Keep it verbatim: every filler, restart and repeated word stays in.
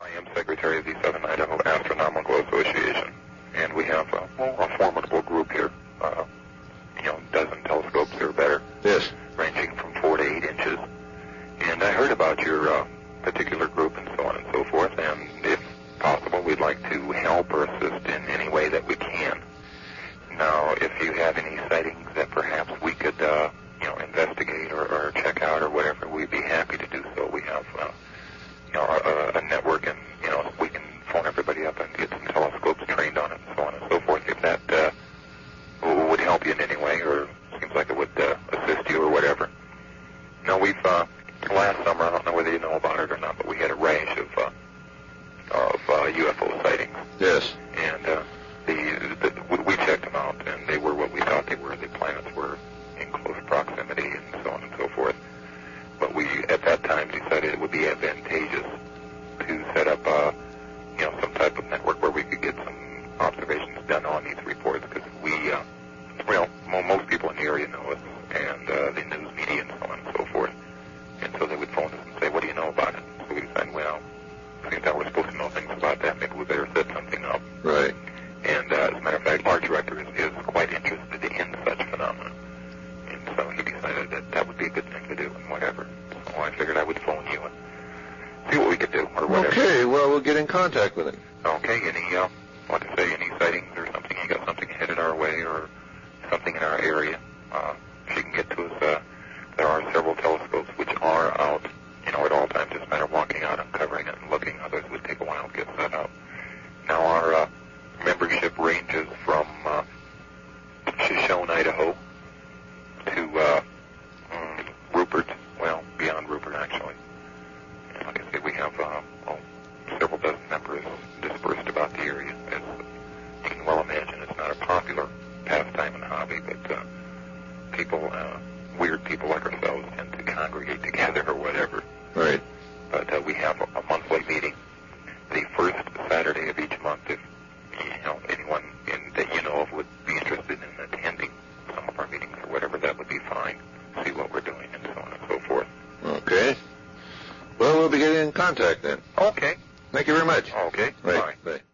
I am secretary of the Southern Idaho Astronomical Association, and we have a, well, a formidable group here. Uh, you know, a dozen telescopes or better. Yes. Ranging from four to eight inches. And I heard about your uh, particular group and so on and so forth, and if possible, we'd like to help or assist in any way that we can. Now, if you have any sightings that perhaps we could, uh, you know, investigate or, or check out or whatever, we'd be happy to do so. We have, uh, you know, a, a network, and, you know, we can phone everybody up and get some telescopes trained on it and so on and so forth. If that uh, would help you in any way, or seems like it would uh, assist you or whatever. No, we've, uh, last summer, I don't know whether you know about it or not, but we had a rash of, uh, of uh, U F O sightings. Yes. And uh, the, the we checked them out, and they were what we thought they were. The planets were in close proximity and so on and so forth. But we, at that time, decided it would be advantageous to set up, uh, you know, some type of network where we could get some observations done on these reports, because we, uh, well, mo- most people in the area know us, and uh, the news media and so on and so forth. And so they would phone us and say, what do you know about it? So we decided, well, since that we're supposed to know things about that, maybe we better set something up. Right. And uh, as a matter of fact, our director is, is quite interested in such phenomena. And so he decided that that would be a good thing to do and whatever. So I figured I would phone you and see what we could do or whatever. Okay, well, we'll get in contact with him. Okay, any, uh, like I say, any sightings or something, you got something headed our way or something in our area, uh, if you can get to us, uh, there are several telescopes which are out, you know, at all times. Just a matter of walking out, uncovering it, and looking. Others would take a while to get set up. Now, our uh, membership ranges from uh, Shoshone, Idaho, to uh, mm, Rupert, well, beyond Rupert, actually. And like I say, we have uh, oh, several dozen members dispersed about the area. As you can well imagine, it's not a popular pastime and hobby, but uh, people... Uh, weird people like ourselves tend to congregate together or whatever. Right. But uh, we have a, a monthly meeting, the first Saturday of each month. If you know anyone in, that you know of would be interested in attending some of our meetings or whatever, that would be fine. See what we're doing and so on and so forth. Okay. Well, we'll be getting in contact then. Okay. Thank you very much. Okay. Right. Bye. Bye.